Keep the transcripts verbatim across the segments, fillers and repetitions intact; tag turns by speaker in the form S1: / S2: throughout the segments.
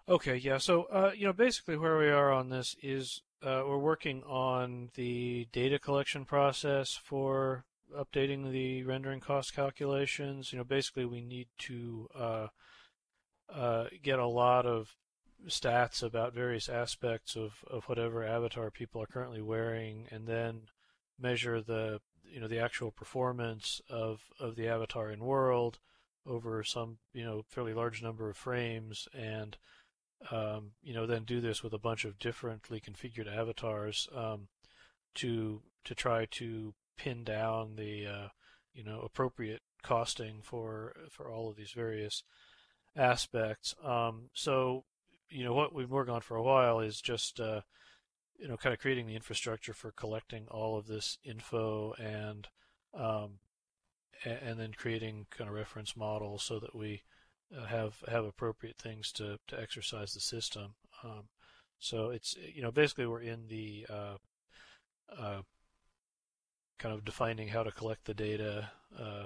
S1: Okay, yeah. So, uh, you know, basically where we are on this is uh, we're working on the data collection process for updating the rendering cost calculations. You know, basically we need to uh, uh, get a lot of stats about various aspects of, of whatever avatar people are currently wearing, and then measure the you know the actual performance of of the avatar in world over some you know fairly large number of frames, and um, you know then do this with a bunch of differently configured avatars um, to to try to pin down the uh, you know appropriate costing for for all of these various aspects. Um, so, you know, what we've been working on for a while is just, uh, you know, kind of creating the infrastructure for collecting all of this info and um, and then creating kind of reference models so that we uh, have have appropriate things to to exercise the system. Um, so it's you know basically we're in the uh, uh, kind of defining how to collect the data uh,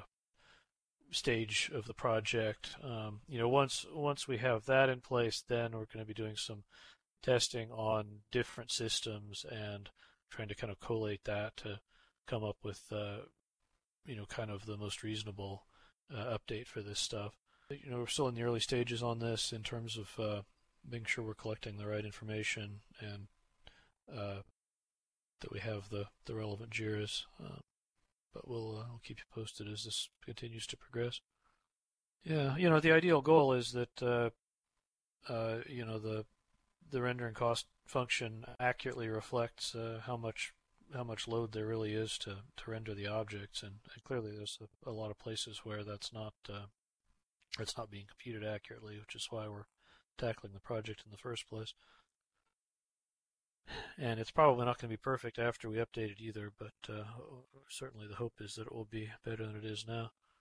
S1: stage of the project. Um, you know, once once we have that in place, then we're going to be doing some testing on different systems and trying to kind of collate that to come up with uh, you know kind of the most reasonable uh, update for this stuff. You know, we're still in the early stages on this in terms of uh, making sure we're collecting the right information and uh, that we have the the relevant JIRAs. Uh, but we'll uh, we'll keep you posted as this continues to progress. Yeah, you know, the ideal goal is that uh, uh, you know the the rendering cost function accurately reflects uh, how much how much load there really is to, to render the objects, and, and clearly there's a, a lot of places where that's not uh, it's not being computed accurately, which is why we're tackling the project in the first place. And it's probably not going to be perfect after we update it either, but uh, certainly the hope is that it will be better than it is now.